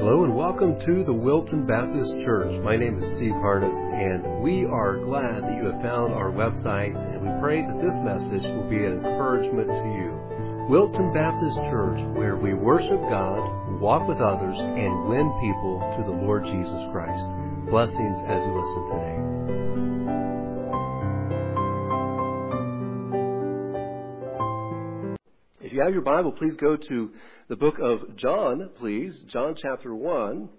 Hello and welcome to the Wilton Baptist Church. My name is Steve Harness, and we are glad that you have found our website, and we pray that this message will be an encouragement to you. Wilton Baptist Church, where we worship God, walk with others, and win people to the Lord Jesus Christ. Blessings as you listen today. If you have your Bible, please go to the book of John, please. John chapter 1.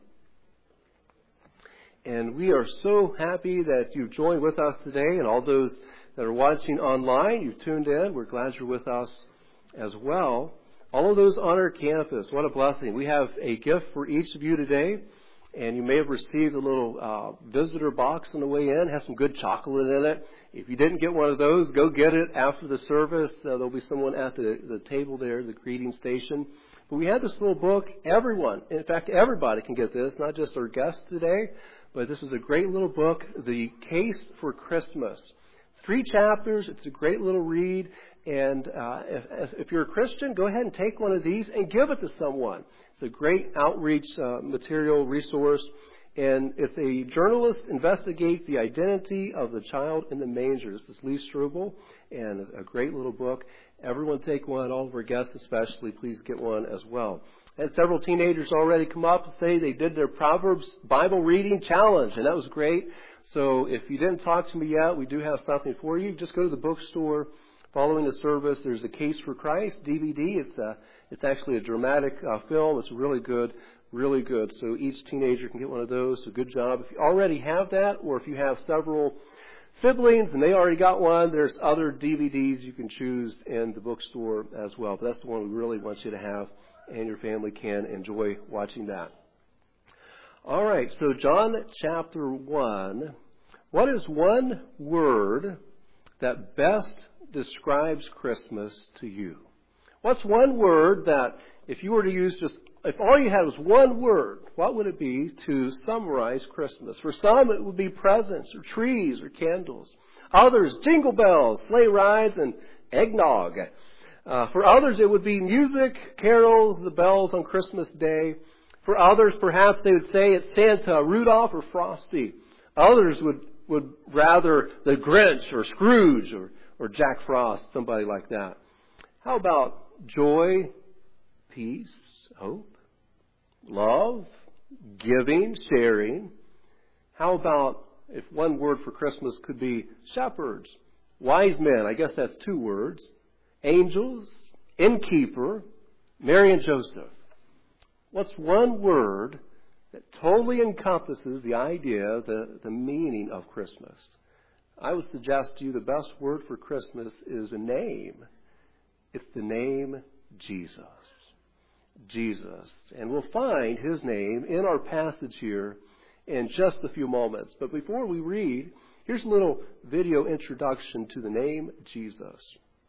And we are so happy that you've joined with us today, and all those that are watching online, you've tuned in. We're glad you're with us as well. All of those on our campus, what a blessing. We have a gift for each of you today. And you may have received a little visitor box on the way in. It has some good chocolate in it. If you didn't get one of those, go get it after the service. There'll be someone at the table there, the greeting station. But we have this little book. Everyone, in fact, everybody can get this, not just our guests today. But this is a great little book, The Case for Christmas. 3 chapters. It's a great little read. And if you're a Christian, go ahead and take one of these and give it to someone. It's a great outreach material resource. And it's a journalist investigates the identity of the child in the manger. This is Lee Strobel, and it's a great little book. Everyone take one, all of our guests especially. Please get one as well. And several teenagers already come up and say they did their Proverbs Bible reading challenge, and that was great. So if you didn't talk to me yet, we do have something for you. Just go to the bookstore. Following the service, there's a Case for Christ DVD. It's actually a dramatic film. It's really good, really good. So each teenager can get one of those. So good job. If you already have that, or if you have several siblings and they already got one, there's other DVDs you can choose in the bookstore as well. But that's the one we really want you to have, and your family can enjoy watching that. All right, so John chapter 1. What is one word that best describes Christmas to you? What's one word that if you were to use if all you had was one word, what would it be to summarize Christmas? For some, it would be presents or trees or candles. Others, jingle bells, sleigh rides, and eggnog. For others, it would be music, carols, the bells on Christmas Day. For others, perhaps they would say it's Santa, Rudolph, or Frosty. Others would rather the Grinch or Scrooge or Jack Frost, somebody like that. How about joy, peace, hope, love, giving, sharing? How about if one word for Christmas could be shepherds, wise men, I guess that's 2 words, angels, innkeeper, Mary and Joseph? What's one word that totally encompasses the idea, the meaning of Christmas? I would suggest to you the best word for Christmas is a name. It's the name Jesus. Jesus. And we'll find his name in our passage here in just a few moments. But before we read, here's a little video introduction to the name Jesus.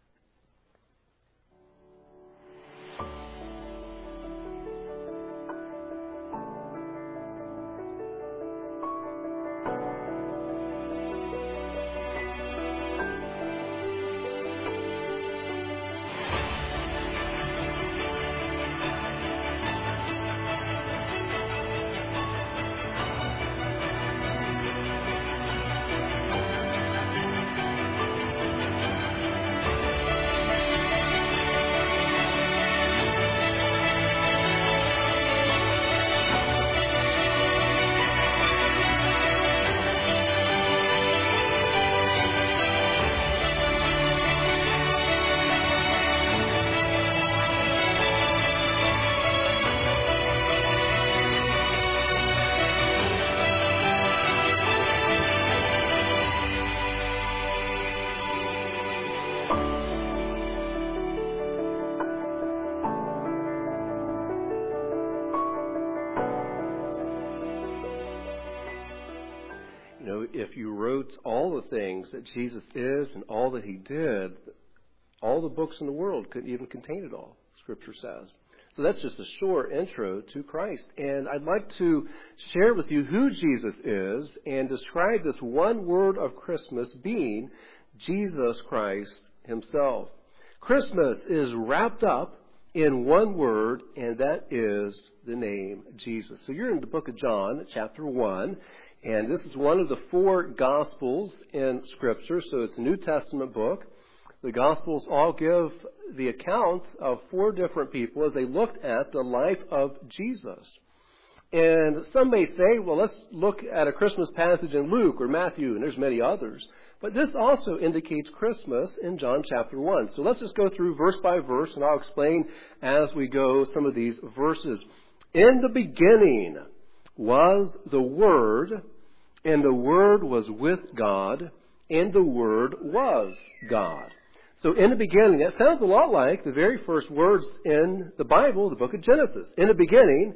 If you wrote all the things that Jesus is and all that he did, all the books in the world couldn't even contain it all, Scripture says. So that's just a short intro to Christ. And I'd like to share with you who Jesus is and describe this one word of Christmas being Jesus Christ himself. Christmas is wrapped up in one word, and that is the name Jesus. So you're in the book of John, chapter 1, and this is one of the 4 Gospels in Scripture, so it's a New Testament book. The Gospels all give the account of 4 different people as they looked at the life of Jesus. And some may say, well, let's look at a Christmas passage in Luke or Matthew, and there's many others. But this also indicates Christmas in John chapter 1. So let's just go through verse by verse, and I'll explain as we go some of these verses. In the beginning was the Word, and the Word was with God, and the Word was God. So in the beginning, that sounds a lot like the very first words in the Bible, the book of Genesis. In the beginning,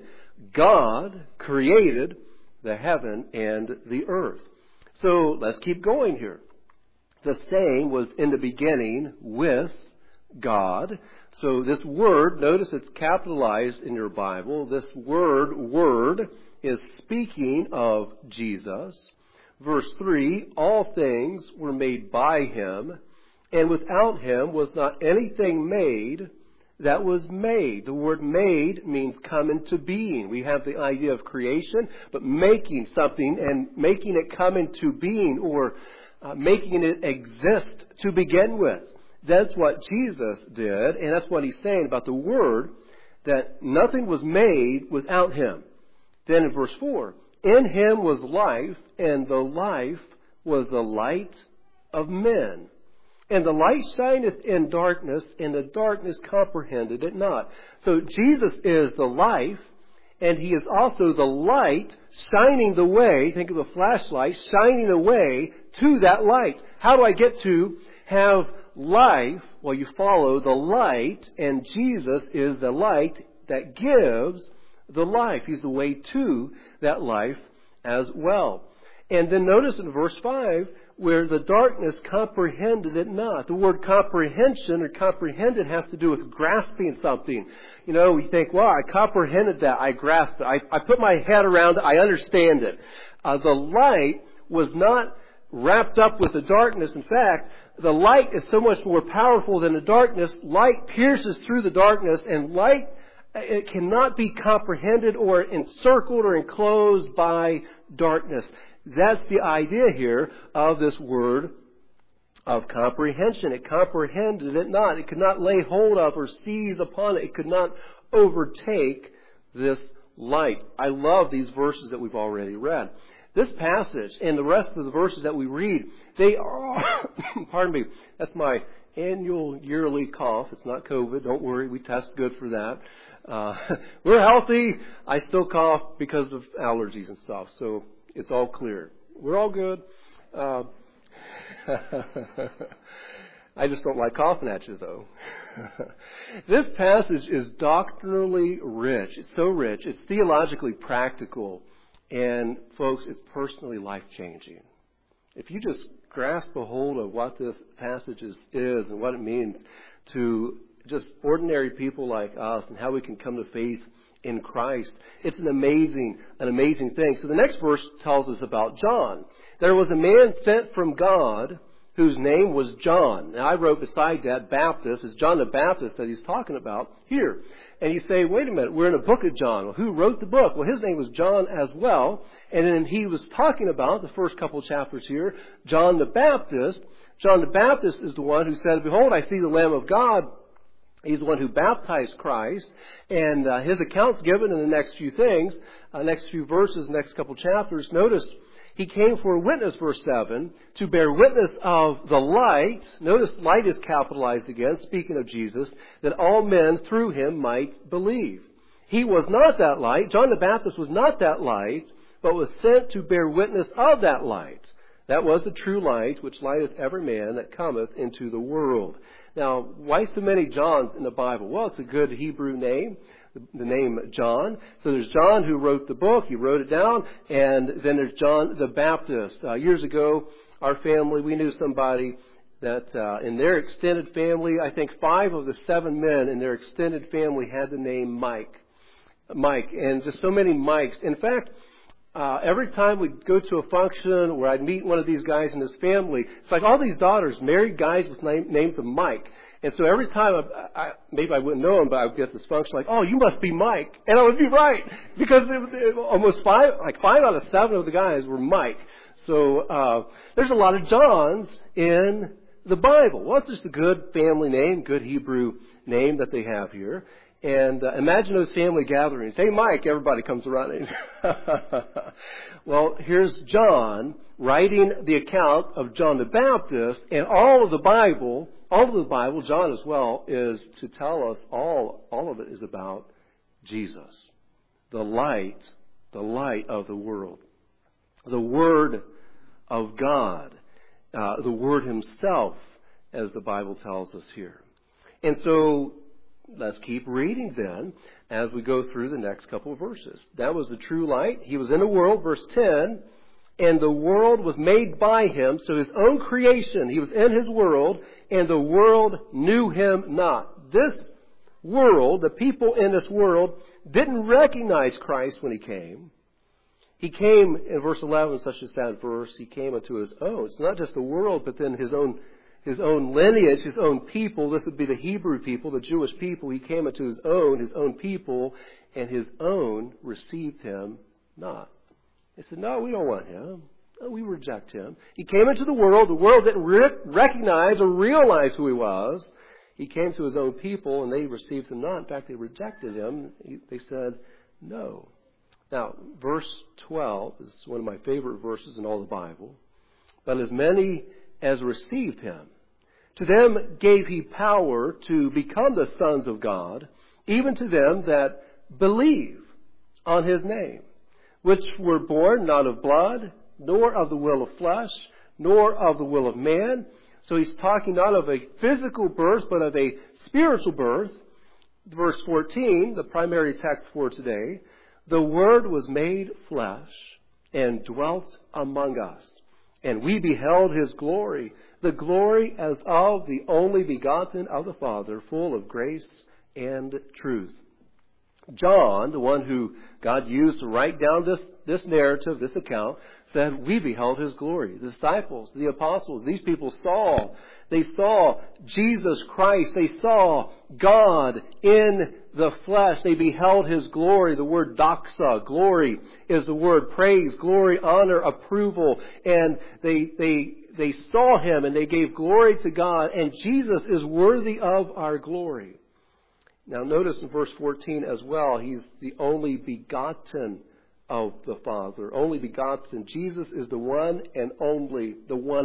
God created the heaven and the earth. So let's keep going here. The same was in the beginning with God. So this word, notice it's capitalized in your Bible. This word, is speaking of Jesus. Verse 3, all things were made by Him, and without Him was not anything made that was made. The word made means come into being. We have the idea of creation, but making something and making it come into being, or making it exist to begin with. That's what Jesus did, and that's what He's saying about the Word, that nothing was made without Him. Then in verse 4, in Him was life, and the life was the light of men. And the light shineth in darkness, and the darkness comprehended it not. So Jesus is the life, and He is also the light shining the way. Think of a flashlight shining the way to that light. How do I get to have life? Well, you follow the light, and Jesus is the light that gives the life. He's the way to that life as well. And then notice in verse 5, where the darkness comprehended it not. The word comprehension or comprehended has to do with grasping something. You know, we think, well, I comprehended that, I grasped it, I put my head around it, I understand it. The light was not wrapped up with the darkness. In fact, the light is so much more powerful than the darkness. Light pierces through the darkness, and light, it cannot be comprehended or encircled or enclosed by darkness. That's the idea here of this word of comprehension. It comprehended it not. It could not lay hold of or seize upon it. It could not overtake this light. I love these verses that we've already read. This passage and the rest of the verses that we read, they are, pardon me, that's my annual yearly cough. It's not COVID. Don't worry. We test good for that. We're healthy. I still cough because of allergies and stuff. So it's all clear. We're all good. I just don't like coughing at you, though. This passage is doctrinally rich. It's so rich. It's theologically practical. And, folks, it's personally life-changing. If you just grasp a hold of what this passage is and what it means to just ordinary people like us and how we can come to faith in Christ, it's an amazing thing. So the next verse tells us about John. There was a man sent from God whose name was John. Now I wrote beside that Baptist. It's John the Baptist that he's talking about here. And you say, wait a minute, we're in a book of John. Well, who wrote the book? Well, his name was John as well. And then he was talking about, the first couple of chapters here, John the Baptist. John the Baptist is the one who said, behold, I see the Lamb of God. He's the one who baptized Christ. And his account's given in the next few things, next few verses, next couple chapters. Notice, he came for a witness, verse 7, to bear witness of the light. Notice light is capitalized again, speaking of Jesus, that all men through him might believe. He was not that light. John the Baptist was not that light, but was sent to bear witness of that light. That was the true light, which lighteth every man that cometh into the world. Now, why so many Johns in the Bible? Well, it's a good Hebrew name, the name John. So there's John who wrote the book. He wrote it down. And then there's John the Baptist. Years ago, our family, we knew somebody that in their extended family, I think 5 of the 7 men in their extended family had the name Mike. And just so many Mikes. In fact, every time we'd go to a function where I'd meet one of these guys in his family, it's like all these daughters married guys with names of Mike. And so every time, maybe I wouldn't know him, but I would get this function like, oh, you must be Mike. And I would be right. Because almost 5 out of 7 of the guys were Mike. So there's a lot of Johns in the Bible. Well, it's just a good family name, good Hebrew name that they have here. And imagine those family gatherings. Hey, Mike, everybody comes running. Well, here's John writing the account of John the Baptist, and all of the Bible, John as well, is to tell us all of it is about Jesus, the light of the world, the Word of God, the Word Himself, as the Bible tells us here. And so let's keep reading then as we go through the next couple of verses. That was the true light. He was in the world, verse 10, and the world was made by Him, so His own creation. He was in His world, and the world knew Him not. This world, the people in this world, didn't recognize Christ when He came. He came, in verse 11, such a sad verse, He came unto His own. It's not just the world, but then His own lineage, His own people. This would be the Hebrew people, the Jewish people. He came unto His own people, and His own received Him not. They said, no, we don't want Him. No, we reject Him. He came into the world didn't recognize or realize who He was. He came to His own people, and they received Him not. In fact, they rejected Him. They said, no. Now, verse 12 is one of my favorite verses in all the Bible. But as many as received Him, to them gave He power to become the sons of God, even to them that believe on His name, which were born not of blood, nor of the will of flesh, nor of the will of man. So He's talking not of a physical birth, but of a spiritual birth. Verse 14, the primary text for today, the Word was made flesh and dwelt among us. And we beheld His glory, the glory as of the only begotten of the Father, full of grace and truth. John, the one who God used to write down this narrative, this account, said, we beheld His glory. The disciples, the apostles, these people they saw Jesus Christ. They saw God in the flesh. They beheld His glory. The word doxa, glory, is the word praise, glory, honor, approval. And they saw Him and they gave glory to God. And Jesus is worthy of our glory. Now notice in verse 14 as well, He's the only begotten of the Father. Only begotten. Jesus is the one and only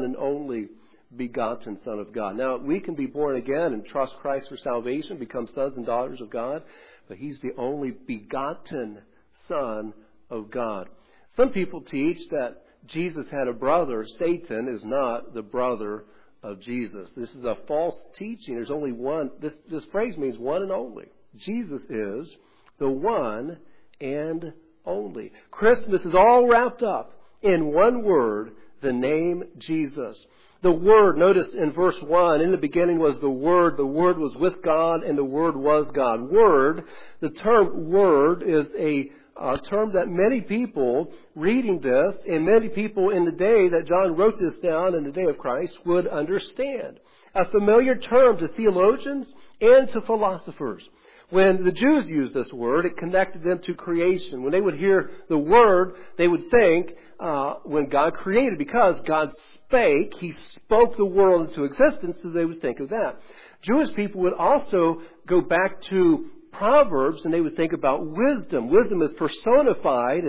begotten Son of God. Now, we can be born again and trust Christ for salvation, become sons and daughters of God, but He's the only begotten Son of God. Some people teach that Jesus had a brother. Satan is not the brother of Jesus. This is a false teaching. There's only one. This phrase means one and only. Jesus is the one and only. Christmas is all wrapped up in one word, the name Jesus. The Word, notice in verse 1, in the beginning was the Word was with God, and the Word was God. Word, the term Word is a term that many people reading this, and many people in the day that John wrote this down in the day of Christ, would understand. A familiar term to theologians and to philosophers. When the Jews used this word, it connected them to creation. When they would hear the word, they would think when God created, because God spake, He spoke the world into existence, so they would think of that. Jewish people would also go back to Proverbs, and they would think about wisdom. Wisdom is personified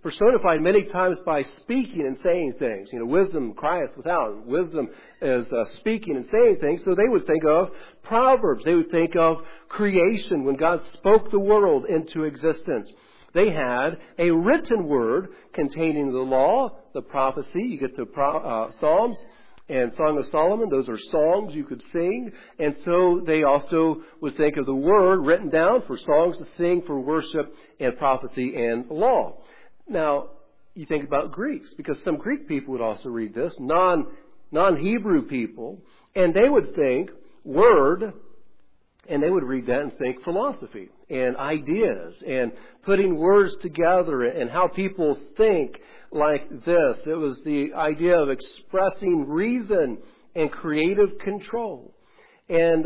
many times by speaking and saying things. Wisdom crieth without. Wisdom is speaking and saying things. So they would think of Proverbs. They would think of creation, when God spoke the world into existence. They had a written word containing the law, the prophecy. You get the Psalms and Song of Solomon. Those are songs you could sing. And so they also would think of the word written down for songs to sing, for worship and prophecy and law. Now, you think about Greeks, because some Greek people would also read this, non-Hebrew people, and they would think word, and they would read that and think philosophy and ideas and putting words together and how people think like this. It was the idea of expressing reason and creative control. And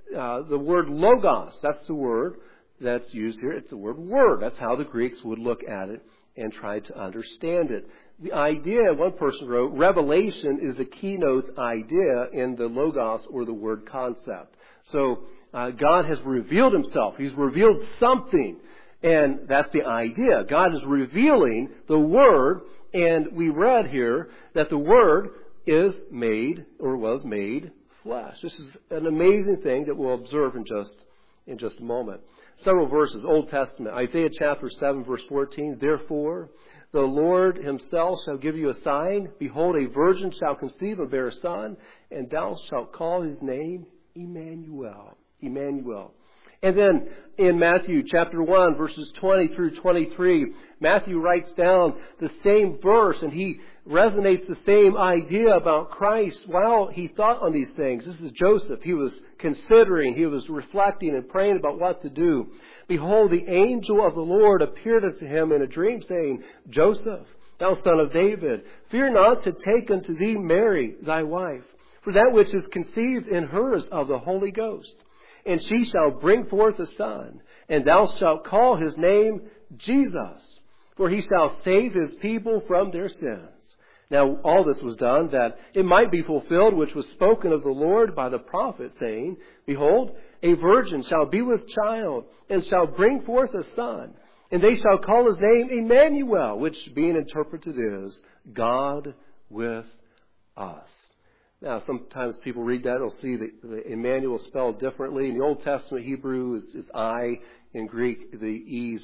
the word logos, that's the word that's used here. It's the word word. That's how the Greeks would look at it and try to understand it. The idea, one person wrote, revelation is the keynote idea in the logos or the word concept. So God has revealed himself. He's revealed something. And that's the idea. God is revealing the Word. And we read here that the Word is made or was made flesh. This is an amazing thing that we'll observe in just a moment. Several verses, Old Testament. Isaiah chapter 7, verse 14. Therefore, the Lord himself shall give you a sign. Behold, a virgin shall conceive and bear a son, and thou shalt call his name Emmanuel. Emmanuel. And then in Matthew chapter 1, verses 20 through 23, Matthew writes down the same verse, and he resonates the same idea about Christ while he thought on these things. This is Joseph. He was considering, he was reflecting and praying about what to do. Behold, the angel of the Lord appeared unto him in a dream, saying, Joseph, thou son of David, fear not to take unto thee Mary thy wife, for that which is conceived in her is of the Holy Ghost. And she shall bring forth a son, and thou shalt call his name Jesus, for he shall save his people from their sins. Now all this was done that it might be fulfilled which was spoken of the Lord by the prophet, saying, Behold, a virgin shall be with child, and shall bring forth a son, and they shall call his name Emmanuel, which being interpreted is God with us. Now, sometimes people read that, they'll see the Emmanuel spelled differently. In the Old Testament Hebrew, it's I. In Greek, the E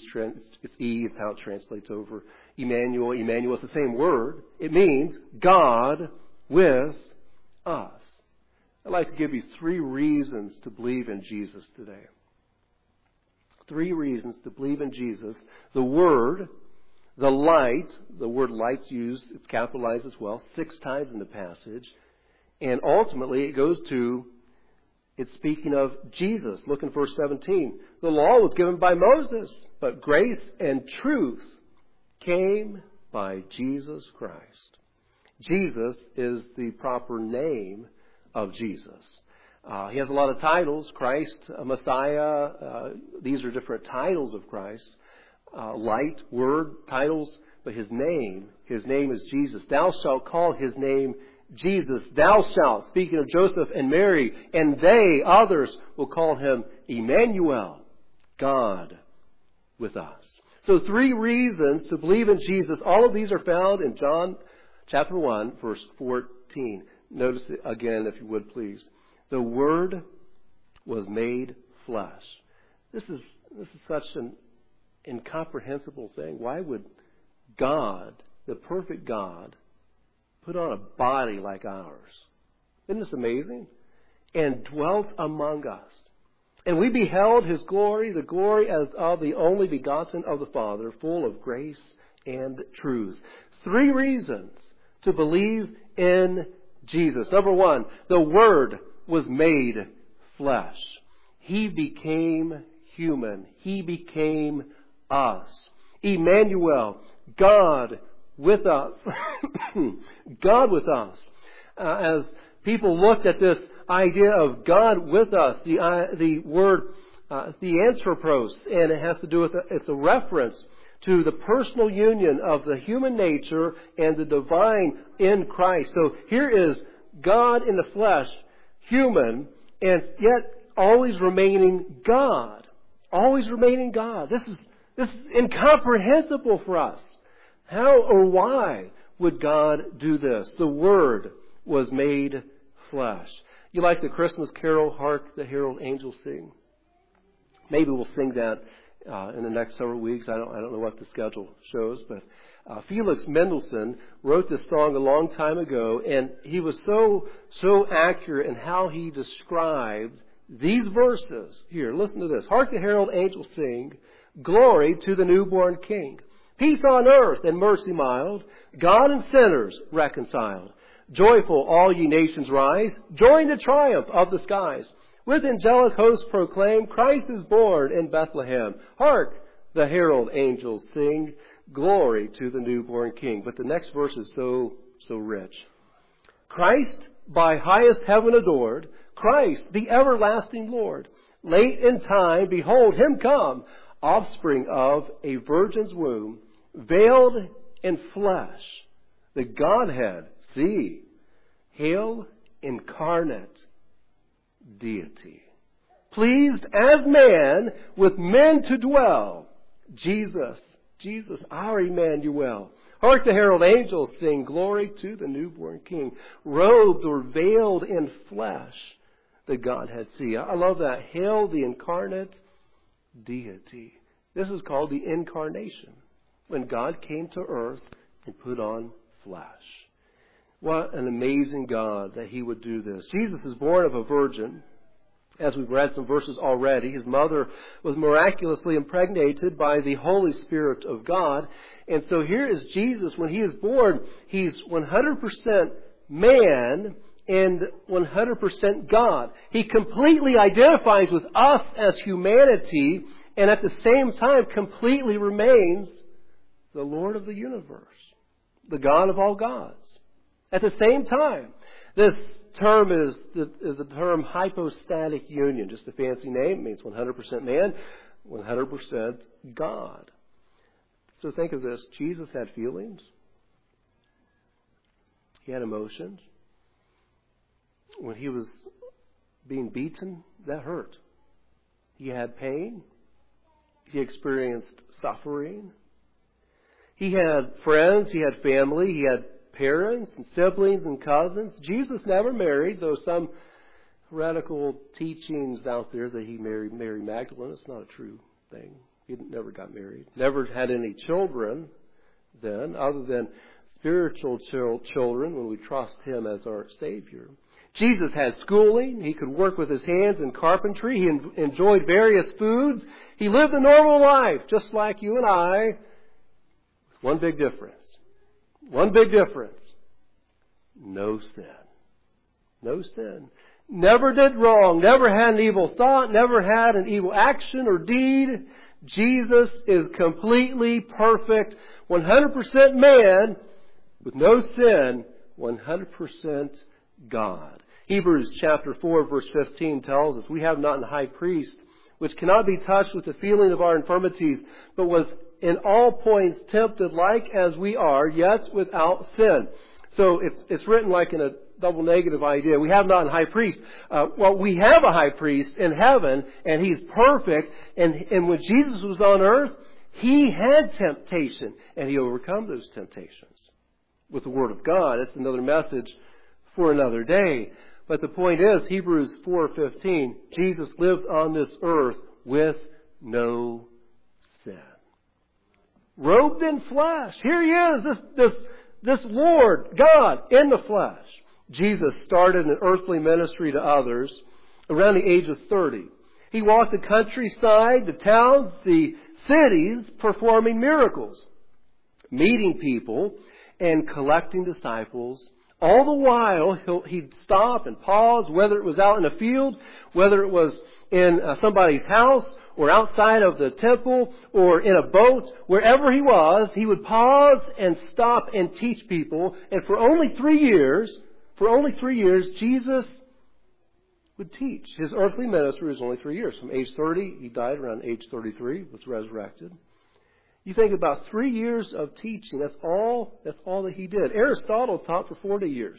is how it translates over. Emmanuel, Emmanuel, it's the same word. It means God with us. I'd like to give you 3 reasons to believe in Jesus today. 3 reasons to believe in Jesus. The Word, the light, the word light's used, it's capitalized as well, 6 times in the passage. And ultimately, it goes to, it's speaking of Jesus. Look in verse 17. The law was given by Moses, but grace and truth came by Jesus Christ. Jesus is the proper name of Jesus. He has a lot of titles, Christ, Messiah. These are different titles of Christ. Light, word, titles, but his name is Jesus. Thou shalt call his name Jesus. Thou shalt, speaking of Joseph and Mary, and they, others, will call him Emmanuel, God with us. So 3 reasons to believe in Jesus. All of these are found in John chapter 1, verse 14. Notice it again, if you would please. The Word was made flesh. This is such an incomprehensible thing. Why would God, the perfect God, put on a body like ours? Isn't this amazing? And dwelt among us. And we beheld his glory, the glory as of the only begotten of the Father, full of grace and truth. 3 reasons to believe in Jesus. Number 1, the Word was made flesh. He became human. He became us. Emmanuel, God with us. God with us. As people looked at this idea of God with us, the word theanthropos, and it has to do with, it's a reference to the personal union of the human nature and the divine in Christ. So here is God in the flesh, human, and yet always remaining God. Always remaining God. This is incomprehensible for us. How or why would God do this? The Word was made flesh. You like the Christmas carol, Hark the Herald Angels Sing? Maybe we'll sing that in the next several weeks. I don't know what the schedule shows, but Felix Mendelssohn wrote this song a long time ago, and he was so accurate in how he described these verses. Here, listen to this. Hark the Herald Angels Sing, glory to the newborn King. Peace on earth and mercy mild, God and sinners reconciled. Joyful all ye nations rise, join the triumph of the skies. With angelic hosts proclaim, Christ is born in Bethlehem. Hark, the herald angels sing, glory to the newborn King. But the next verse is so rich. Christ by highest heaven adored, Christ, the everlasting Lord. Late in time, behold, him come, offspring of a virgin's womb, veiled in flesh, the Godhead, see, hail incarnate deity. Pleased as man with men to dwell. Jesus, our Emmanuel. Hark the herald angels sing, glory to the newborn King. Robed or veiled in flesh, the Godhead see. I love that. Hail the incarnate deity. This is called the incarnation, when God came to earth and put on flesh. What an amazing God that he would do this. Jesus is born of a virgin. As we've read some verses already, his mother was miraculously impregnated by the Holy Spirit of God. And so here is Jesus. When he is born, he's 100% man and 100% God. He completely identifies with us as humanity, and at the same time completely remains the Lord of the universe, the God of all gods. At the same time, this term is the term hypostatic union, just a fancy name. It means 100% man, 100% God. So think of this. Jesus had feelings. He had emotions. When he was being beaten, that hurt. He had pain. He experienced suffering. He had friends. He had family. He had parents and siblings and cousins. Jesus never married, though some radical teachings out there that he married Mary Magdalene. It's not a true thing. He never got married. Never had any children then, other than spiritual children when we trust him as our Savior. Jesus had schooling. He could work with his hands in carpentry. He enjoyed various foods. He lived a normal life, just like you and I. One big difference. One big difference. No sin. No sin. Never did wrong. Never had an evil thought. Never had an evil action or deed. Jesus is completely perfect. 100% man with no sin. 100% God. Hebrews chapter 4 verse 15 tells us, we have not an high priest which cannot be touched with the feeling of our infirmities, but was in all points tempted like as we are, yet without sin. So it's written like in a double negative idea. We have not a high priest. Well, we have a high priest in heaven, and he's perfect. And when Jesus was on earth, he had temptation, and he overcome those temptations with the Word of God. That's another message for another day. But the point is, Hebrews 4:15, Jesus lived on this earth with no sin. Robed in flesh. Here he is, this Lord, God, in the flesh. Jesus started an earthly ministry to others around the age of 30. He walked the countryside, the towns, the cities, performing miracles, meeting people, and collecting disciples. All the while, he'd stop and pause, whether it was out in a field, whether it was in somebody's house, or outside of the temple, or in a boat, wherever he was, he would pause and stop and teach people. And for only 3 years, Jesus would teach. His earthly ministry was only 3 years. From age 30, he died around age 33, was resurrected. You think about 3 years of teaching. That's all that he did. Aristotle taught for 40 years.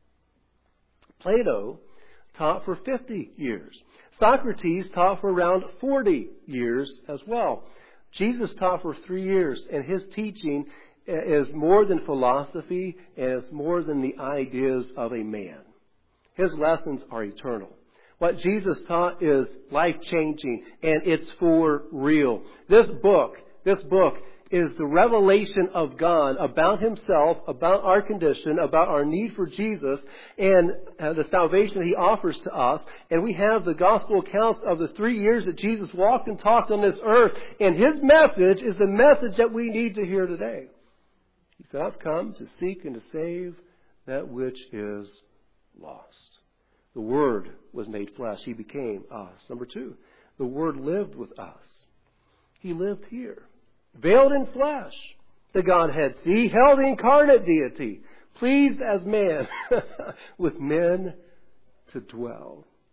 Plato taught for 50 years. Socrates taught for around 40 years as well. Jesus taught for 3 years, and his teaching is more than philosophy, and it's more than the ideas of a man. His lessons are eternal. What Jesus taught is life-changing, and it's for real. This book is the revelation of God about himself, about our condition, about our need for Jesus, and the salvation that he offers to us. And we have the gospel accounts of the 3 years that Jesus walked and talked on this earth. And his message is the message that we need to hear today. He said, I've come to seek and to save that which is lost. The Word was made flesh. He became us. Number 2, the Word lived with us. He lived here. Veiled in flesh, the Godhead see, held the incarnate deity, pleased as man with men to dwell.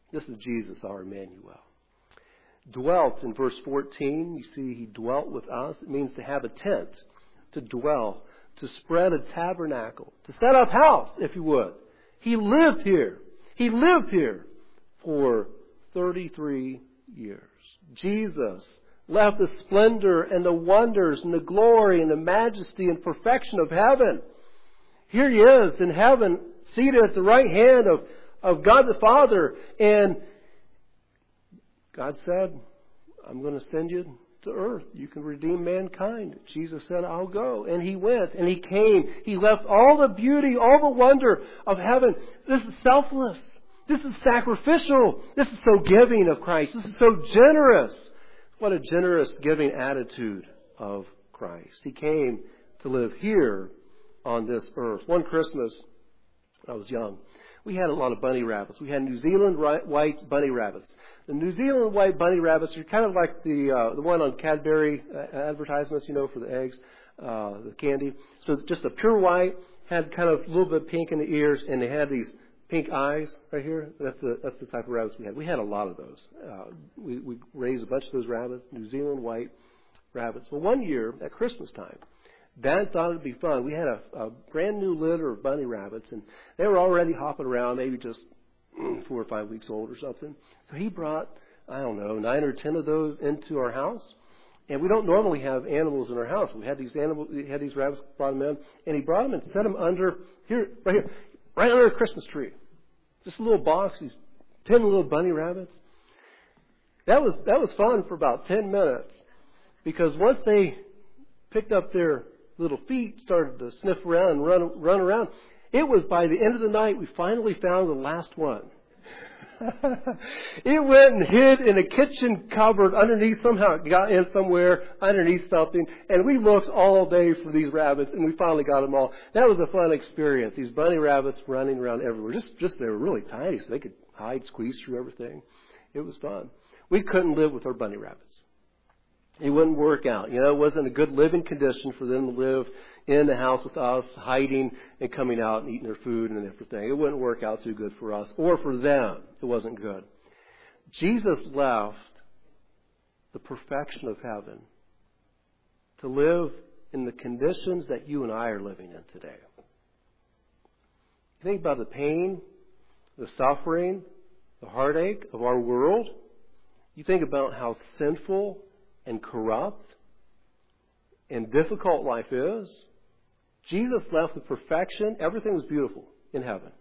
This is Jesus, our Emmanuel. Dwelt in verse 14, you see he dwelt with us. It means to have a tent, to dwell, to spread a tabernacle, to set up house, if you would. He lived here. He lived here for 33 years. Jesus left the splendor and the wonders and the glory and the majesty and perfection of heaven. Here he is in heaven, seated at the right hand of God the Father. And God said, I'm going to send you to earth. You can redeem mankind. Jesus said, I'll go. And he went and he came. He left all the beauty, all the wonder of heaven. This is selfless. This is sacrificial. This is so giving of Christ. This is so generous. What a generous giving attitude of Christ. He came to live here on this earth. One Christmas, when I was young, we had a lot of bunny rabbits. We had New Zealand white bunny rabbits. The New Zealand white bunny rabbits are kind of like the one on Cadbury advertisements, for the eggs, the candy. So just a pure white, had kind of a little bit of pink in the ears, and they had these pink eyes right here. That's the type of rabbits we had. We had a lot of those. We raised a bunch of those rabbits, New Zealand white rabbits. Well, one year at Christmas time, Dad thought it'd be fun. We had a brand new litter of bunny rabbits, and they were already hopping around, maybe just 4 or 5 weeks old or something. So he brought, 9 or 10 of those into our house. And we don't normally have animals in our house. We had these rabbits, brought them in, and he brought them and set them right under a Christmas tree. Just a little box, these 10 little bunny rabbits. That was fun for about 10 minutes, because once they picked up their little feet, started to sniff around and run around, it was by the end of the night we finally found the last one. It went and hid in a kitchen cupboard underneath, somehow it got in somewhere underneath something, and we looked all day for these rabbits, and we finally got them all. That was a fun experience. These bunny rabbits running around everywhere. Just they were really tiny, so they could hide, squeeze through everything. It was fun. We couldn't live with our bunny rabbits. It wouldn't work out. It wasn't a good living condition for them to live in the house with us, hiding and coming out and eating their food and everything. It wouldn't work out too good for us or for them. It wasn't good. Jesus left the perfection of heaven to live in the conditions that you and I are living in today. You think about the pain, the suffering, the heartache of our world. You think about how sinful and corrupt and difficult life is. Jesus left the perfection. Everything was beautiful in heaven.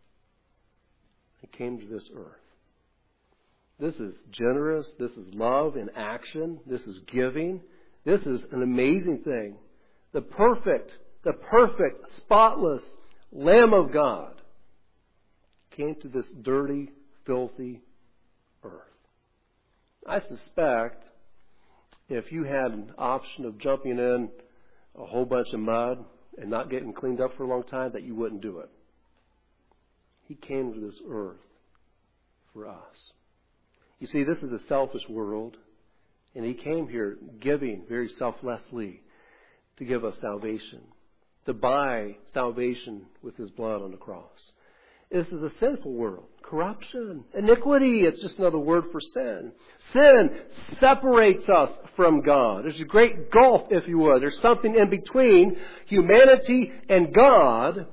He came to this earth. This is generous. This is love in action. This is giving. This is an amazing thing. The perfect, spotless Lamb of God came to this dirty, filthy earth. I suspect if you had an option of jumping in a whole bunch of mud and not getting cleaned up for a long time, that you wouldn't do it. He came to this earth for us. You see, this is a selfish world, and He came here giving very selflessly to give us salvation, to buy salvation with His blood on the cross. This is a sinful world. Corruption, iniquity, it's just another word for sin. Sin separates us from God. There's a great gulf, if you would. There's something in between humanity and God,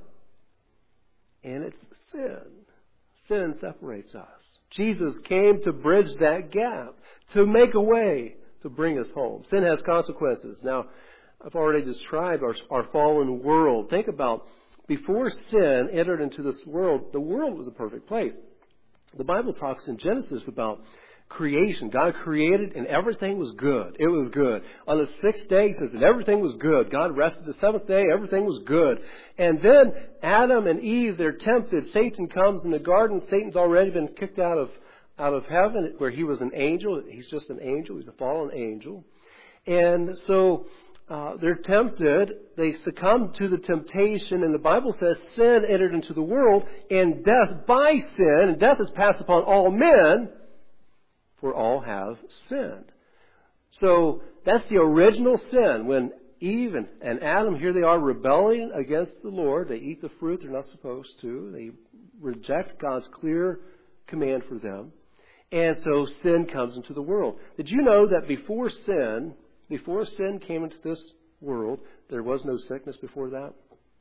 and it's sin. Sin separates us. Jesus came to bridge that gap, to make a way to bring us home. Sin has consequences. Now, I've already described our fallen world. Think about before sin entered into this world, the world was a perfect place. The Bible talks in Genesis about creation. God created and everything was good. It was good. On the 6th day, He says, and everything was good. God rested the 7th day, everything was good. And then Adam and Eve, they're tempted. Satan comes in the garden. Satan's already been kicked out of heaven, where he was an angel. He's just an angel. He's a fallen angel. And so they're tempted. They succumb to the temptation. And the Bible says sin entered into the world, and death by sin. And death is passed upon all men, for all have sinned. So that's the original sin. When Eve and Adam, here they are rebelling against the Lord. They eat the fruit they're not supposed to. They reject God's clear command for them. And so sin comes into the world. Did you know that before sin came into this world, there was no sickness before that?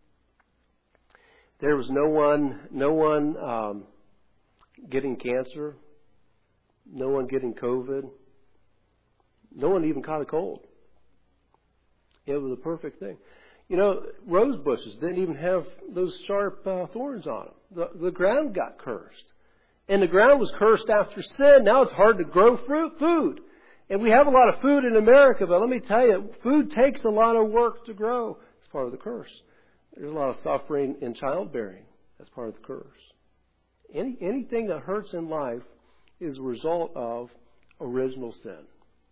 There was no one getting cancer, no one getting COVID, no one even caught a cold. It was a perfect thing. You know, rose bushes didn't even have those sharp thorns on them. The ground got cursed. And the ground was cursed after sin. Now it's hard to grow food. And we have a lot of food in America, but let me tell you, food takes a lot of work to grow. It's part of the curse. There's a lot of suffering in childbearing. That's part of the curse. Anything that hurts in life is a result of original sin.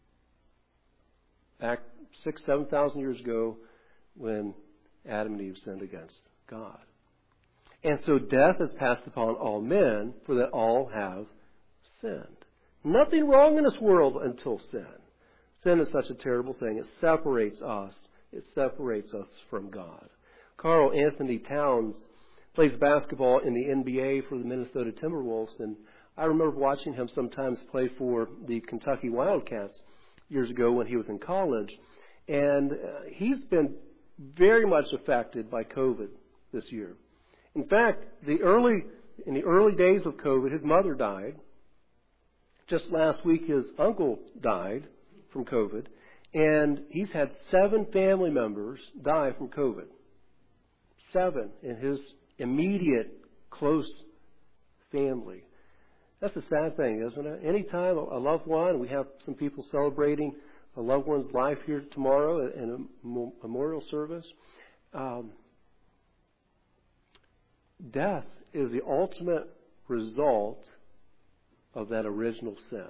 Back 6,000, 7,000 years ago when Adam and Eve sinned against God. And so death is passed upon all men, for that all have sinned. Nothing wrong in this world until sin. Sin is such a terrible thing. It separates us. It separates us from God. Karl Anthony Towns plays basketball in the NBA for the Minnesota Timberwolves, and I remember watching him sometimes play for the Kentucky Wildcats years ago when he was in college. And he's been very much affected by COVID this year. In fact, in the early days of COVID, his mother died. Just last week, his uncle died from COVID. And he's had 7 family members die from COVID. 7 in his immediate, close family. That's a sad thing, isn't it? Anytime a loved one, we have some people celebrating a loved one's life here tomorrow in a memorial service. Death is the ultimate result of that original sin.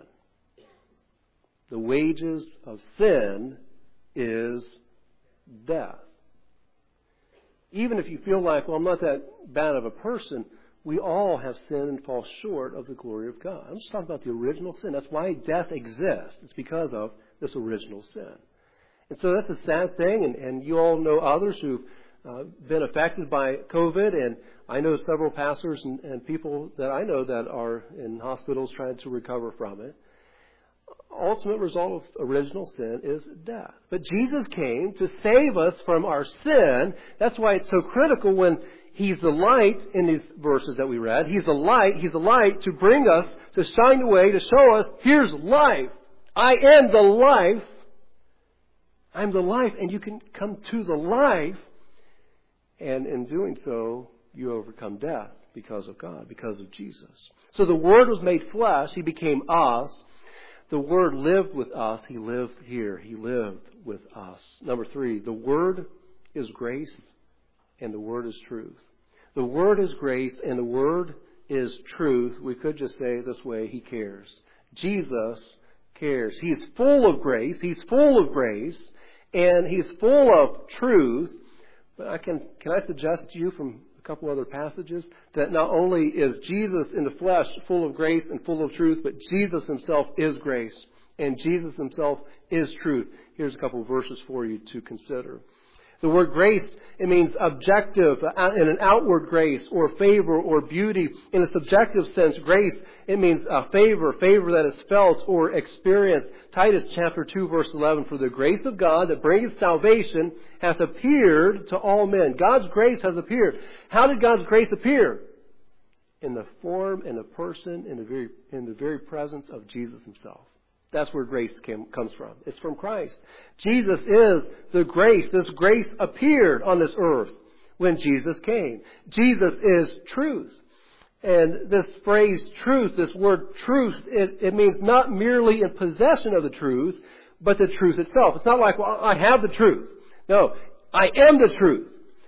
The wages of sin is death. Even if you feel like, well, I'm not that bad of a person, we all have sinned and fall short of the glory of God. I'm just talking about the original sin. That's why death exists. It's because of this original sin. And so that's a sad thing, and you all know others who've been affected by COVID, and I know several pastors and people that I know that are in hospitals trying to recover from it. Ultimate result of original sin is death. But Jesus came to save us from our sin. That's why it's so critical when He's the light in these verses that we read. He's the light to bring us, to shine the way, to show us, here's life. I am the life. I'm the life, and you can come to the life. And in doing so, you overcome death because of God, because of Jesus. So the Word was made flesh. He became us. The Word lived with us. He lived here. He lived with us. Number 3, the Word is grace and the Word is truth. The Word is grace and the Word is truth. We could just say it this way, He cares. Jesus cares. He's full of grace. He's full of grace. And He's full of truth. But can I suggest to you from a couple other passages that not only is Jesus in the flesh full of grace and full of truth, but Jesus Himself is grace. And Jesus Himself is truth. Here's a couple of verses for you to consider. The word grace, it means objective in an outward grace or favor or beauty. In a subjective sense, grace, it means favor that is felt or experienced. Titus chapter 2 verse 11, for the grace of God that bringeth salvation hath appeared to all men. God's grace has appeared. How did God's grace appear? In the form and the person, in the very presence of Jesus Himself. That's where grace comes from. It's from Christ. Jesus is the grace. This grace appeared on this earth when Jesus came. Jesus is truth. And this phrase truth, this word truth, it means not merely in possession of the truth, but the truth itself. It's not like, well, I have the truth. No, I am the truth.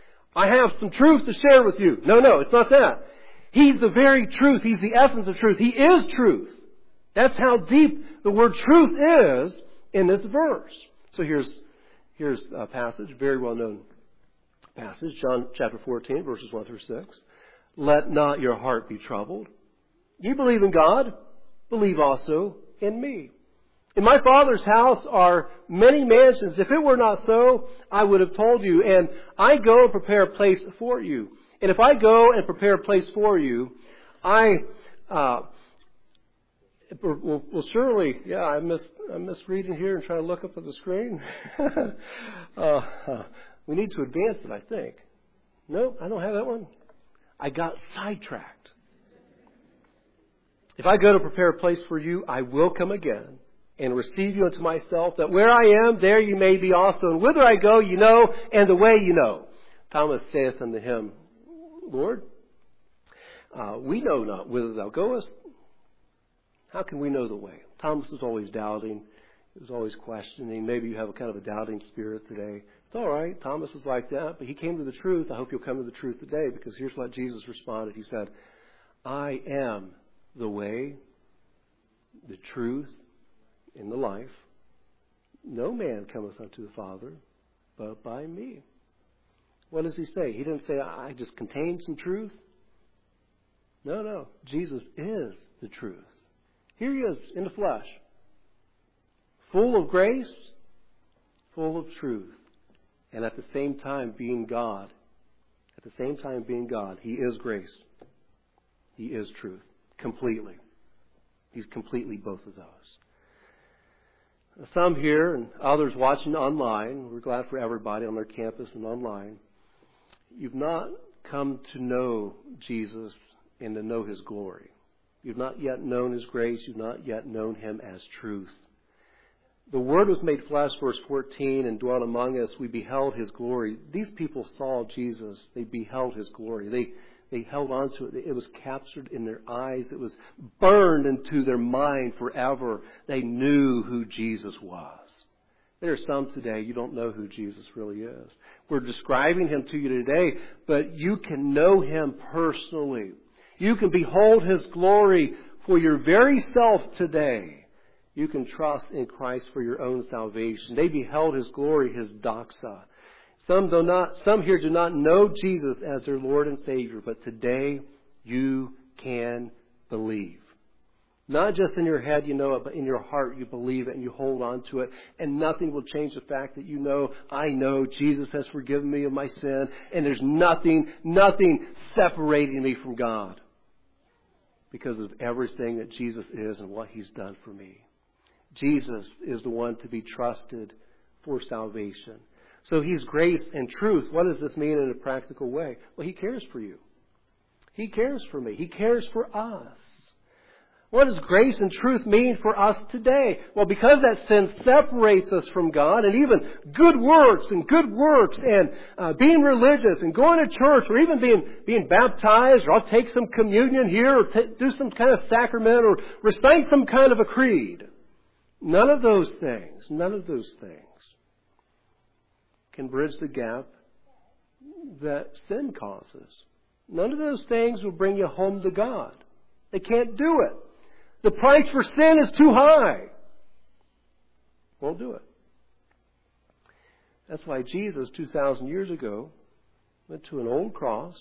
I have some truth to share with you. No, it's not that. He's the very truth. He's the essence of truth. He is truth. That's how deep the word truth is in this verse. So here's a passage, very well known passage, John chapter 14, verses 1 through 6. Let not your heart be troubled. You believe in God, believe also in me. In my Father's house are many mansions. If it were not so, I would have told you. And I go and prepare a place for you. And if I go and prepare a place for you, I Well, surely, yeah, I missed reading here and trying to look up at the screen. We need to advance it, I think. No, I don't have that one. I got sidetracked. If I go to prepare a place for you, I will come again and receive you unto myself, that where I am, there you may be also. And whither I go, you know, and the way you know. Thomas saith unto him, Lord, we know not whither thou goest. How can we know the way? Thomas was always doubting. He was always questioning. Maybe you have a kind of a doubting spirit today. It's all right. Thomas was like that, but he came to the truth. I hope you'll come to the truth today, because here's what Jesus responded. He said, I am the way, the truth, and the life. No man cometh unto the Father but by me. What does he say? He didn't say, I just contain some truth. No. Jesus is the truth. Here he is in the flesh. Full of grace, full of truth. And at the same time being God. At the same time being God, he is grace. He is truth. Completely. He's completely both of those. Some here and others watching online, we're glad for everybody on their campus and online. You've not come to know Jesus and to know his glory. You've not yet known his grace. You've not yet known him as truth. The Word was made flesh, verse 14, and dwelt among us. We beheld his glory. These people saw Jesus. They beheld his glory. They held on to it. It was captured in their eyes. It was burned into their mind forever. They knew who Jesus was. There are some today, you don't know who Jesus really is. We're describing him to you today, but you can know him personally. You can behold his glory for your very self today. You can trust in Christ for your own salvation. They beheld his glory, his doxa. Some here do not know Jesus as their Lord and Savior, but today you can believe. Not just in your head you know it, but in your heart you believe it and you hold on to it. And nothing will change the fact that you know, I know Jesus has forgiven me of my sin, and there's nothing separating me from God because of everything that Jesus is and what he's done for me. Jesus is the one to be trusted for salvation. So he's grace and truth. What does this mean in a practical way? Well, he cares for you. He cares for me. He cares for us. What does grace and truth mean for us today? Well, because that sin separates us from God, and even good works and being religious and going to church, or even being baptized, or I'll take some communion here, or do some kind of sacrament, or recite some kind of a creed. None of those things can bridge the gap that sin causes. None of those things will bring you home to God. They can't do it. The price for sin is too high. Won't do it. That's why Jesus, 2,000 years ago, went to an old cross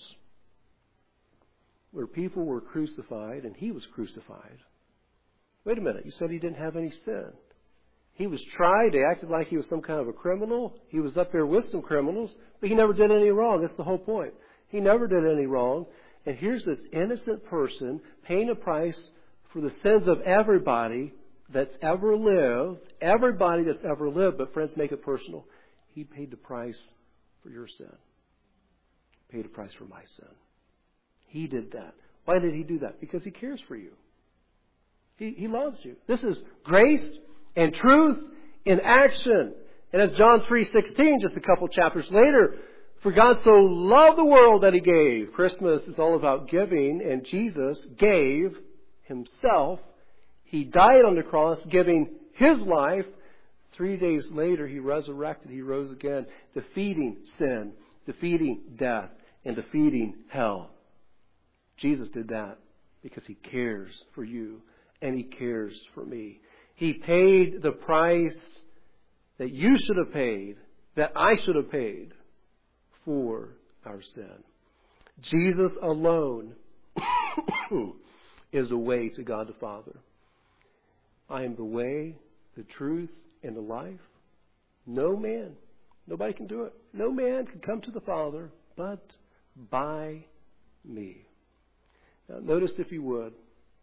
where people were crucified and he was crucified. Wait a minute, you said he didn't have any sin. He was tried. They acted like he was some kind of a criminal. He was up there with some criminals, but he never did any wrong. That's the whole point. He never did any wrong. And here's this innocent person paying a price for the sins of everybody that's ever lived. Everybody that's ever lived. But friends, make it personal. He paid the price for your sin. He paid the price for my sin. He did that. Why did he do that? Because he cares for you. He loves you. This is grace and truth in action. And as John 3:16, just a couple chapters later, for God so loved the world that he gave. Christmas is all about giving, and Jesus gave himself. He died on the cross, giving his life. 3 days later, he resurrected. He rose again, defeating sin, defeating death, and defeating hell. Jesus did that because he cares for you. And he cares for me. He paid the price that you should have paid, that I should have paid for our sin. Jesus alone is the way to God the Father. I am the way, the truth, and the life. No man, nobody can do it. No man can come to the Father but by me. Now, notice, if you would,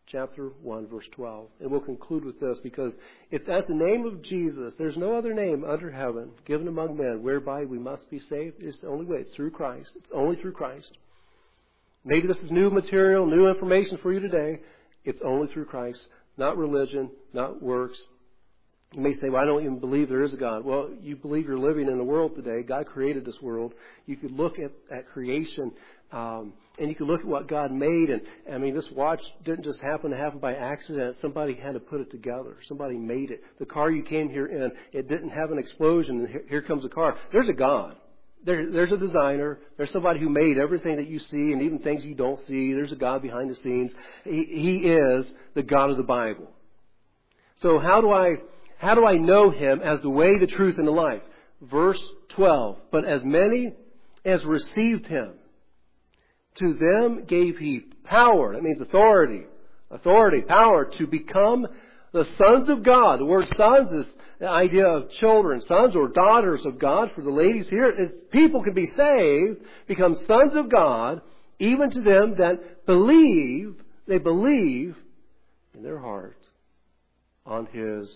chapter 1, verse 12. And we'll conclude with this because it's at the name of Jesus. There's no other name under heaven given among men whereby we must be saved. It's the only way. It's through Christ. It's only through Christ. Maybe this is new material, new information for you today. It's only through Christ. Not religion, not works. You may say, well, I don't even believe there is a God. Well, you believe you're living in a world today. God created this world. You could look at creation, and you could look at what God made. And I mean, this watch didn't just happen by accident. Somebody had to put it together. Somebody made it. The car you came here in, it didn't have an explosion. And here comes a car. There's a God. There's a designer. There's somebody who made everything that you see and even things you don't see. There's a God behind the scenes. He is the God of the Bible. So how do I know Him as the way, the truth, and the life? Verse 12. But as many as received Him, to them gave He power. That means authority, power to become the sons of God. The word sons is the idea of children, sons or daughters of God. For the ladies here, people can be saved, become sons of God, even to them that believe, they believe in their heart on His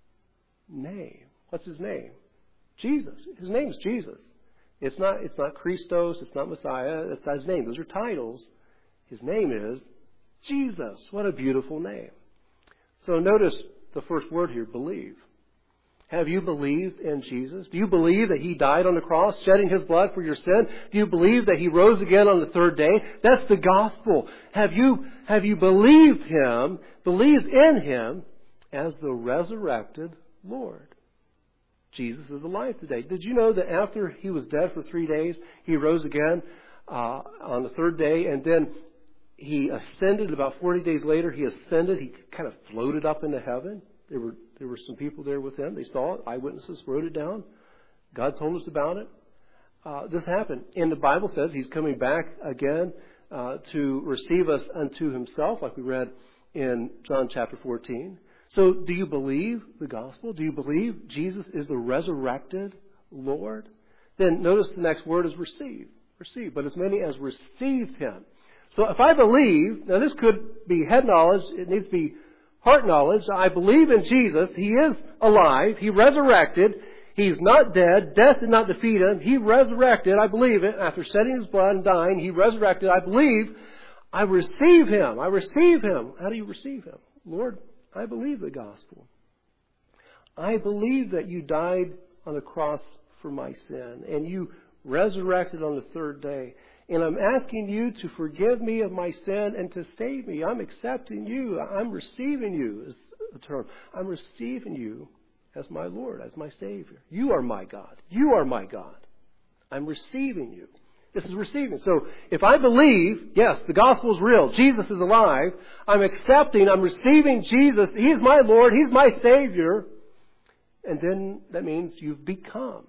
name. What's His name? Jesus. His name is Jesus. It's not Christos, it's not Messiah, it's not His name. Those are titles. His name is Jesus. What a beautiful name. So notice the first word here, believe. Have you believed in Jesus? Do you believe that He died on the cross, shedding His blood for your sin? Do you believe that He rose again on the third day? That's the gospel. Have you believed Him, believed in Him as the resurrected Lord? Jesus is alive today. Did you know that after He was dead for 3 days, He rose again on the third day, and then He ascended about 40 days later? He ascended. He kind of floated up into heaven. There were some people there with Him. They saw it. Eyewitnesses wrote it down. God told us about it. This happened. And the Bible says He's coming back again to receive us unto Himself, like we read in John chapter 14. So do you believe the gospel? Do you believe Jesus is the resurrected Lord? Then notice the next word is receive. Receive. But as many as received Him. So if I believe, now this could be head knowledge. It needs to be heart knowledge. I believe in Jesus. He is alive. He resurrected. He's not dead. Death did not defeat Him. He resurrected. I believe it. After shedding His blood and dying, He resurrected. I believe. I receive Him. I receive Him. How do you receive Him? Lord, I believe the gospel. I believe that You died on the cross for my sin and You resurrected on the third day. And I'm asking You to forgive me of my sin and to save me. I'm accepting You. I'm receiving You is the term. I'm receiving You as my Lord, as my Savior. You are my God. You are my God. I'm receiving You. This is receiving. So if I believe, yes, the gospel is real. Jesus is alive. I'm accepting, I'm receiving Jesus. He's my Lord. He's my Savior. And then that means you become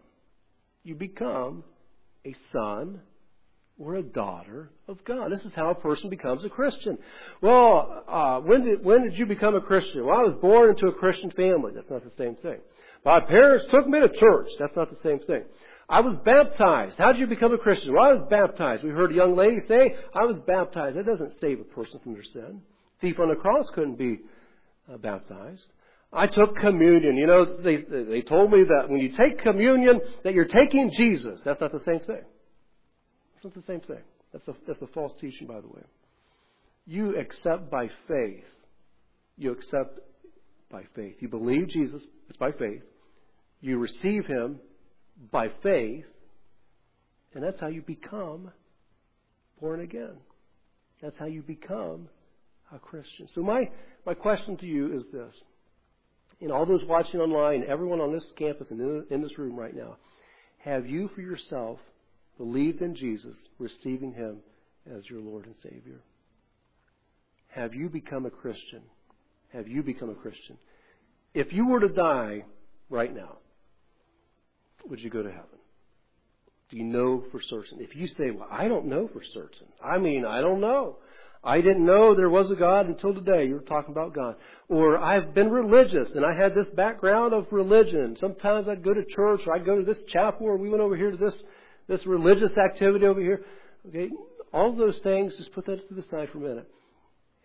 a son or a daughter of God. This is how a person becomes a Christian. Well, when did you become a Christian? Well, I was born into a Christian family. That's not the same thing. My parents took me to church. That's not the same thing. I was baptized. How did you become a Christian? Well, I was baptized. We heard a young lady say, I was baptized. That doesn't save a person from their sin. Thief on the cross couldn't be baptized. I took communion. You know, they told me that when you take communion, that you're taking Jesus. That's not the same thing. It's not the same thing. That's a false teaching, by the way. You accept by faith. You accept by faith. You believe Jesus. It's by faith. You receive Him by faith, and that's how you become born again. That's how you become a Christian. So my question to you is this. And all those watching online, everyone on this campus and in this room right now, have you for yourself believed in Jesus, receiving Him as your Lord and Savior? Have you become a Christian? Have you become a Christian? If you were to die right now, would you go to heaven? Do you know for certain? If you say, well, I don't know for certain. I don't know. I didn't know there was a God until today. You were talking about God. Or I've been religious and I had this background of religion. Sometimes I'd go to church or I'd go to this chapel or we went over here to this religious activity over here. Okay, all of those things, just put that to the side for a minute.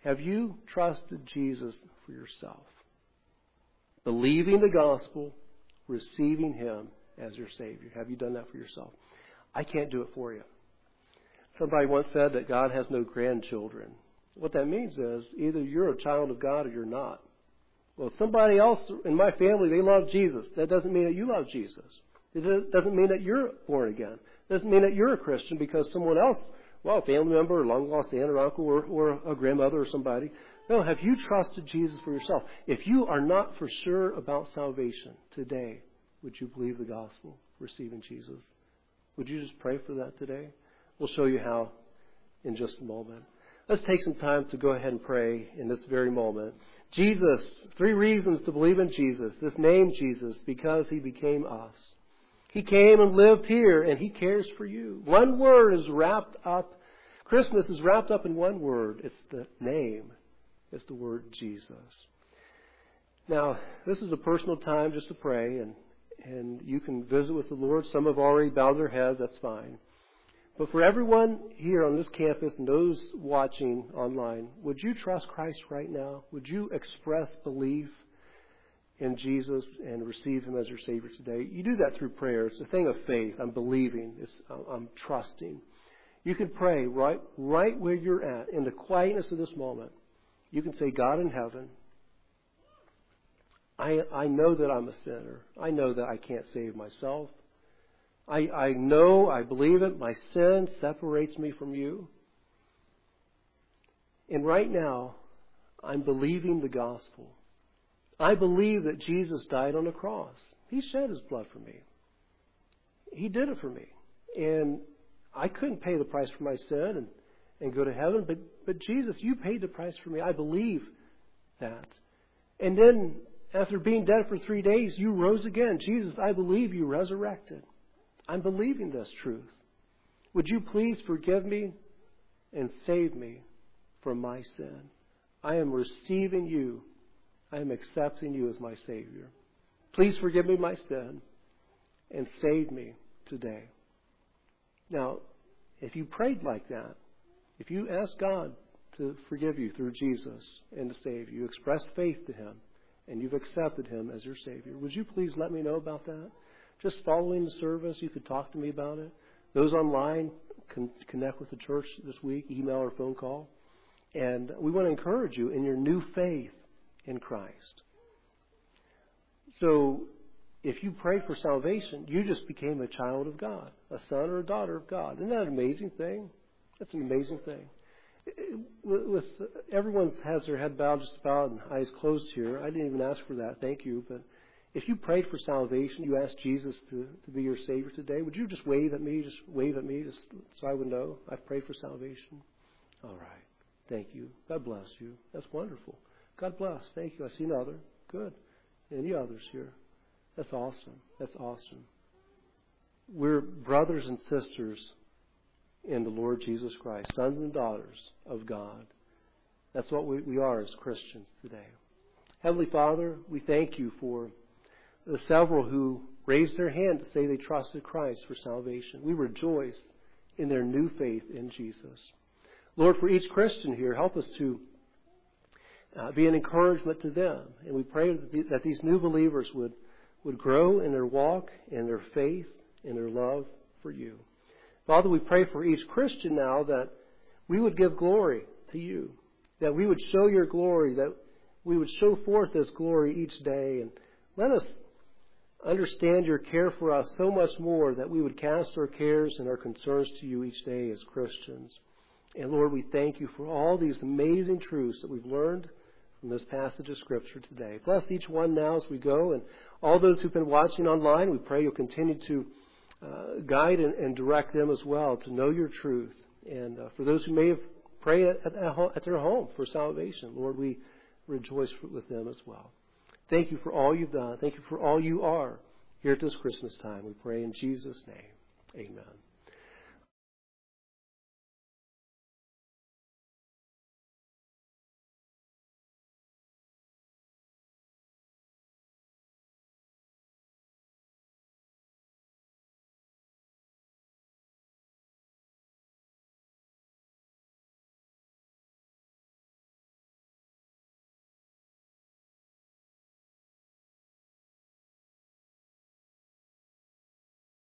Have you trusted Jesus for yourself? Believing the gospel, receiving Him as your Savior. Have you done that for yourself? I can't do it for you. Somebody once said that God has no grandchildren. What that means is either you're a child of God or you're not. Well, somebody else in my family, they love Jesus. That doesn't mean that you love Jesus. It doesn't mean that you're born again. It doesn't mean that you're a Christian because someone else, well, a family member or long-lost aunt or uncle or a grandmother or somebody. No, have you trusted Jesus for yourself? If you are not for sure about salvation today, would you believe the gospel, receiving Jesus? Would you just pray for that today? We'll show you how in just a moment. Let's take some time to go ahead and pray in this very moment. Jesus, 3 reasons to believe in Jesus. This name Jesus, because He became us. He came and lived here, and He cares for you. One word is wrapped up. Christmas is wrapped up in one word. It's the name. It's the word Jesus. Now, this is a personal time just to pray, and you can visit with the Lord. Some have already bowed their heads. That's fine. But for everyone here on this campus and those watching online, would you trust Christ right now? Would you express belief in Jesus and receive Him as your Savior today? You do that through prayer. It's a thing of faith. I'm believing. I'm trusting. You can pray right where you're at, in the quietness of this moment. You can say, God in heaven, I know that I'm a sinner. I know that I can't save myself. I know, I believe it, my sin separates me from you. And right now, I'm believing the gospel. I believe that Jesus died on the cross. He shed His blood for me. He did it for me. And I couldn't pay the price for my sin and go to heaven, but Jesus, you paid the price for me. I believe that. And then, after being dead for 3 days, you rose again. Jesus, I believe you resurrected. I'm believing this truth. Would you please forgive me and save me from my sin? I am receiving you. I am accepting you as my Savior. Please forgive me my sin and save me today. Now, if you prayed like that, if you asked God to forgive you through Jesus and to save you, you expressed faith to Him, and you've accepted Him as your Savior, would you please let me know about that? Just following the service, you could talk to me about it. Those online can connect with the church this week, email or phone call. And we want to encourage you in your new faith in Christ. So, if you prayed for salvation, you just became a child of God, a son or a daughter of God. Isn't that an amazing thing? That's an amazing thing. With everyone has their head bowed just about and eyes closed here. I didn't even ask for that. Thank you. But if you prayed for salvation, you asked Jesus to be your Savior today, would you just wave at me, just so I would know I've prayed for salvation? All right. Thank you. God bless you. That's wonderful. God bless. Thank you. I see another. Good. Any others here? That's awesome. That's awesome. We're brothers and sisters in the Lord Jesus Christ, sons and daughters of God. That's what we are as Christians today. Heavenly Father, we thank you for the several who raised their hand to say they trusted Christ for salvation. We rejoice in their new faith in Jesus. Lord, for each Christian here, help us to be an encouragement to them. And we pray that these new believers would grow in their walk, in their faith, in their love for you. Father, we pray for each Christian now that we would give glory to you, that we would show your glory, that we would show forth this glory each day. And let us understand your care for us so much more that we would cast our cares and our concerns to you each day as Christians. And Lord, we thank you for all these amazing truths that we've learned from this passage of Scripture today. Bless each one now as we go, and all those who've been watching online, we pray you'll continue to guide and direct them as well to know your truth. And for those who may have prayed at their home for salvation, Lord, we rejoice with them as well. Thank you for all you've done. Thank you for all you are here at this Christmas time. We pray in Jesus' name. Amen.